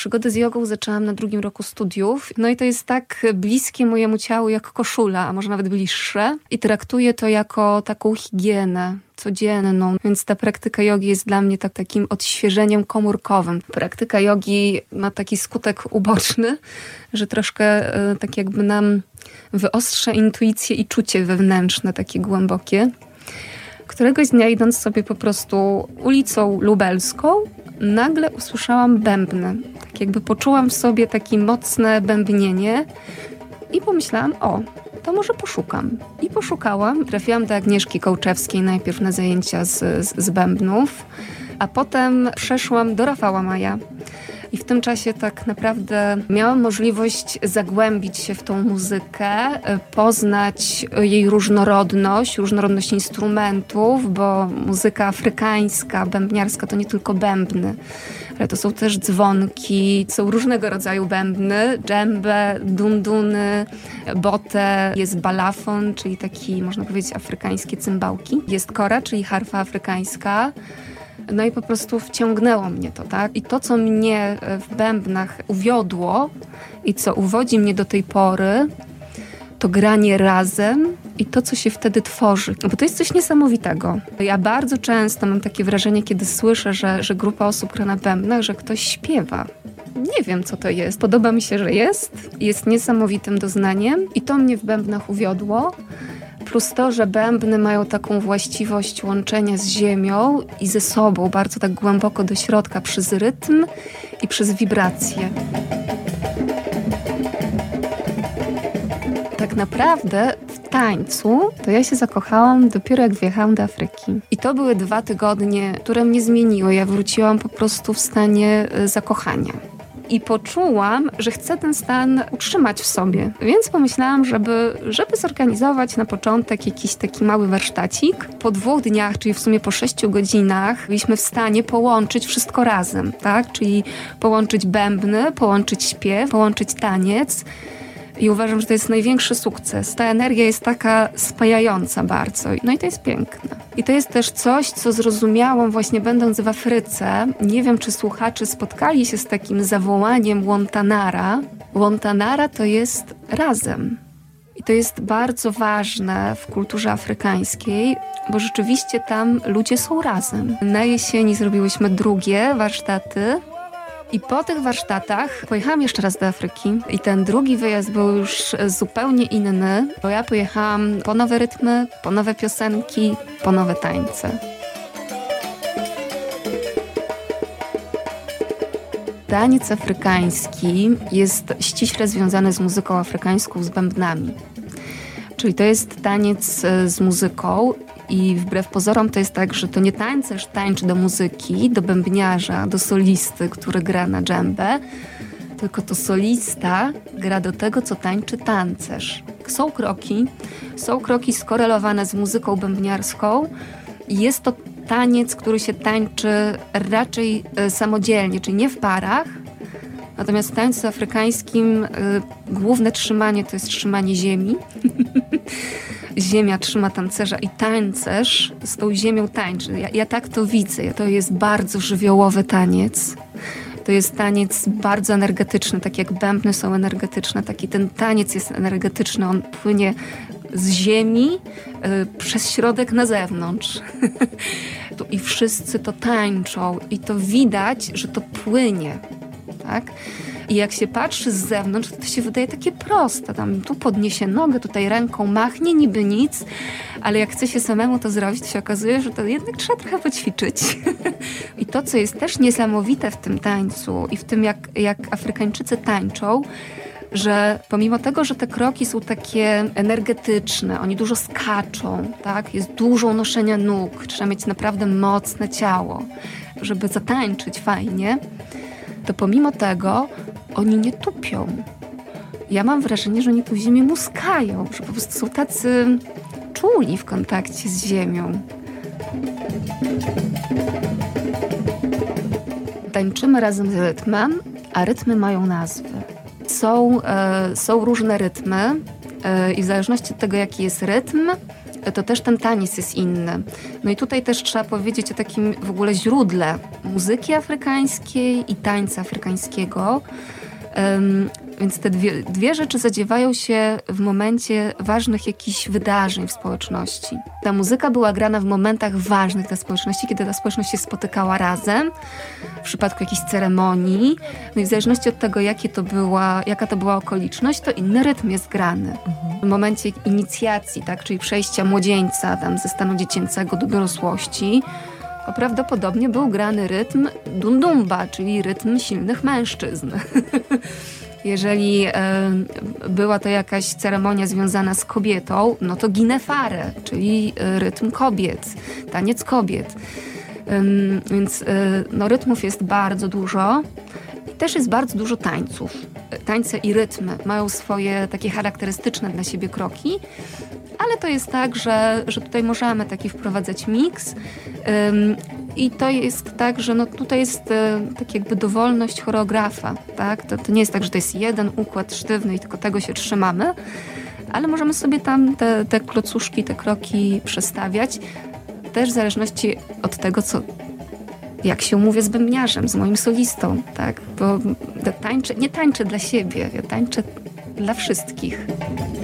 Przygodę z jogą zaczęłam na 2. roku studiów. No i to jest tak bliskie mojemu ciału jak koszula, a może nawet bliższe. I traktuję to jako taką higienę codzienną. Więc ta praktyka jogi jest dla mnie takim odświeżeniem komórkowym. Praktyka jogi ma taki skutek uboczny, że troszkę tak jakby nam wyostrza intuicję i czucie wewnętrzne, takie głębokie. Któregoś dnia, idąc sobie po prostu ulicą Lubelską, nagle usłyszałam bębny. Tak jakby poczułam w sobie takie mocne bębnienie i pomyślałam, to może poszukam. I poszukałam. Trafiłam do Agnieszki Kołczewskiej najpierw na zajęcia z bębnów, a potem przeszłam do Rafała Maja. I w tym czasie tak naprawdę miałam możliwość zagłębić się w tą muzykę, poznać jej różnorodność instrumentów, bo muzyka afrykańska, bębniarska to nie tylko bębny, ale to są też dzwonki, są różnego rodzaju bębny, dżembe, dunduny, bote, jest balafon, czyli taki, można powiedzieć, afrykańskie cymbałki. Jest kora, czyli harfa afrykańska. No i po prostu wciągnęło mnie to, tak? I to, co mnie w bębnach uwiodło i co uwodzi mnie do tej pory, to granie razem i to, co się wtedy tworzy. Bo to jest coś niesamowitego. Ja bardzo często mam takie wrażenie, kiedy słyszę, że grupa osób gra na bębnach, że ktoś śpiewa. Nie wiem, co to jest. Podoba mi się, że jest niesamowitym doznaniem i to mnie w bębnach uwiodło. Plus to, że bębny mają taką właściwość łączenia z ziemią i ze sobą bardzo tak głęboko do środka przez rytm i przez wibracje. Tak naprawdę w tańcu to ja się zakochałam dopiero jak wyjechałam do Afryki. I to były 2 tygodnie, które mnie zmieniły. Ja wróciłam po prostu w stanie zakochania. I poczułam, że chcę ten stan utrzymać w sobie. Więc pomyślałam, żeby zorganizować na początek jakiś taki mały warsztacik. Po 2 dniach, czyli w sumie po 6 godzinach, byliśmy w stanie połączyć wszystko razem, tak? Czyli połączyć bębny, połączyć śpiew, połączyć taniec. I uważam, że to jest największy sukces. Ta energia jest taka spajająca bardzo. No i to jest piękne. I to jest też coś, co zrozumiałam właśnie będąc w Afryce. Nie wiem, czy słuchacze spotkali się z takim zawołaniem Wontanara. Wontanara to jest razem. I to jest bardzo ważne w kulturze afrykańskiej, bo rzeczywiście tam ludzie są razem. Na jesieni zrobiłyśmy 2 warsztaty. I po tych warsztatach pojechałam jeszcze raz do Afryki i ten drugi wyjazd był już zupełnie inny, bo ja pojechałam po nowe rytmy, po nowe piosenki, po nowe tańce. Taniec afrykański jest ściśle związany z muzyką afrykańską, z bębnami. Czyli to jest taniec z muzyką i wbrew pozorom to jest tak, że to nie tańcerz tańczy do muzyki, do bębniarza, do solisty, który gra na dżembę, tylko to solista gra do tego, co tańczy tancerz. Są kroki skorelowane z muzyką bębniarską i jest to taniec, który się tańczy raczej samodzielnie, czyli nie w parach. Natomiast w tańcu afrykańskim główne trzymanie to jest trzymanie ziemi. Ziemia trzyma tancerza i tancerz z tą ziemią tańczy. Ja tak to widzę. To jest bardzo żywiołowy taniec. To jest taniec bardzo energetyczny, tak jak bębny są energetyczne, taki ten taniec jest energetyczny. On płynie z ziemi przez środek na zewnątrz. I wszyscy to tańczą i to widać, że to płynie. Tak? I jak się patrzy z zewnątrz, to się wydaje takie proste. Tam tu podniesie nogę, tutaj ręką machnie, niby nic, ale jak chce się samemu to zrobić, to się okazuje, że to jednak trzeba trochę poćwiczyć. I to, co jest też niesamowite w tym tańcu i w tym, jak Afrykańczycy tańczą, że pomimo tego, że te kroki są takie energetyczne, oni dużo skaczą, tak? Jest dużo unoszenia nóg, trzeba mieć naprawdę mocne ciało, żeby zatańczyć fajnie, to pomimo tego oni nie tupią. Ja mam wrażenie, że oni tu ziemię muskają, że po prostu są tacy czuli w kontakcie z ziemią. Tańczymy razem z rytmem, a rytmy mają nazwy. Są różne rytmy i w zależności od tego, jaki jest rytm, to też ten taniec jest inny. No i tutaj też trzeba powiedzieć o takim w ogóle źródle muzyki afrykańskiej i tańca afrykańskiego. Więc te dwie rzeczy zadziewają się w momencie ważnych jakichś wydarzeń w społeczności. Ta muzyka była grana w momentach ważnych dla społeczności, kiedy ta społeczność się spotykała razem, w przypadku jakiejś ceremonii. No i w zależności od tego, jaka to była okoliczność, to inny rytm jest grany. W momencie inicjacji, tak, czyli przejścia młodzieńca tam ze stanu dziecięcego do dorosłości, to prawdopodobnie był grany rytm dundumba, czyli rytm silnych mężczyzn. Jeżeli była to jakaś ceremonia związana z kobietą, no to ginefare, czyli rytm kobiet, taniec kobiet. Więc no, rytmów jest bardzo dużo i też jest bardzo dużo tańców. Tańce i rytmy mają swoje takie charakterystyczne dla siebie kroki, ale to jest tak, że tutaj możemy taki wprowadzać miks. I to jest tak, że no tutaj jest tak jakby dowolność choreografa, tak? To nie jest tak, że to jest jeden układ sztywny i tylko tego się trzymamy, ale możemy sobie tam te klocuszki, te kroki przestawiać, też w zależności od tego, jak się umówię z bębniarzem, z moim solistą, tak? Bo nie tańczę dla siebie, ja tańczę dla wszystkich.